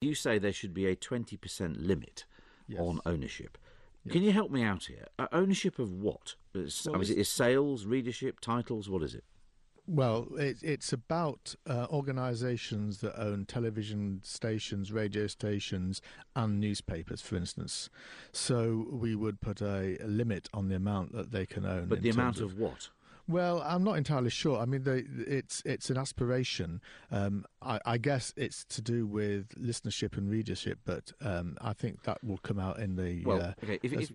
You say there should be a 20% limit Yes. on ownership. Yes. Can you help me out here? Ownership of what? Well, Is it sales, readership, titles? What is it? Well, it's about organisations that own television stations, radio stations, and newspapers, for instance. So we would put a limit on the amount that they can own. But the amount of what? Well, I'm not entirely sure. I mean, it's an aspiration. I guess it's to do with listenership and readership, but I think that will come out in the. Well, okay.